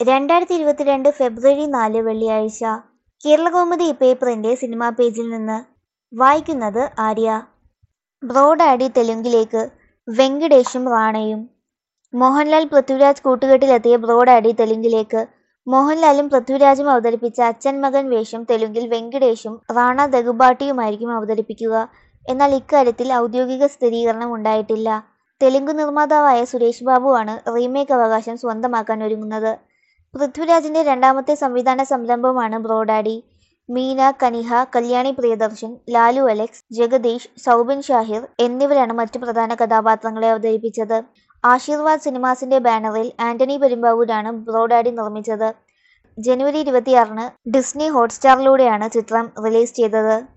2022 ഫെബ്രുവരി 4 വെള്ളിയാഴ്ച. കേരളകൗമുദി പേപ്പറിന്റെ സിനിമാ പേജിൽ നിന്ന് വായിക്കുന്നത് ആര്യ. ബ്രോഡാഡി തെലുങ്കിലേക്ക്, വെങ്കിടേഷും റാണയും. മോഹൻലാൽ പൃഥ്വിരാജ് കൂട്ടുകെട്ടിലെത്തിയ ബ്രോഡാഡി തെലുങ്കിലേക്ക്. മോഹൻലാലും പൃഥ്വിരാജും അവതരിപ്പിച്ച അച്ഛൻ മകൻ വേഷം തെലുങ്കിൽ വെങ്കിടേഷും റാണ ദഗുബാട്ടിയുമായിരിക്കും അവതരിപ്പിക്കുക. എന്നാൽ ഇക്കാര്യത്തിൽ ഔദ്യോഗിക സ്ഥിരീകരണം ഉണ്ടായിട്ടില്ല. തെലുങ്ക് നിർമ്മാതാവായ സുരേഷ് ബാബുവാണ് റീമേക്ക് അവകാശം സ്വന്തമാക്കാൻ ഒരുങ്ങുന്നത്. പൃഥ്വിരാജിന്റെ രണ്ടാമത്തെ സംവിധാന സംരംഭമാണ് ബ്രോഡാഡി. മീന, കനിഹ, കല്യാണി പ്രിയദർശൻ, ലാലു അലക്സ്, ജഗദീഷ്, സൗബിൻ ഷാഹിർ എന്നിവരാണ് മറ്റു പ്രധാന കഥാപാത്രങ്ങളെ അവതരിപ്പിച്ചത്. ആശീർവാദ് സിനിമാസിന്റെ ബാനറിൽ ആന്റണി പെരുമ്പാവൂരാണ് ബ്രോഡാഡി നിർമ്മിച്ചത്. ജനുവരി 26 ഡിസ്നി ഹോട്ട്സ്റ്റാറിലൂടെയാണ് ചിത്രം റിലീസ് ചെയ്തത്.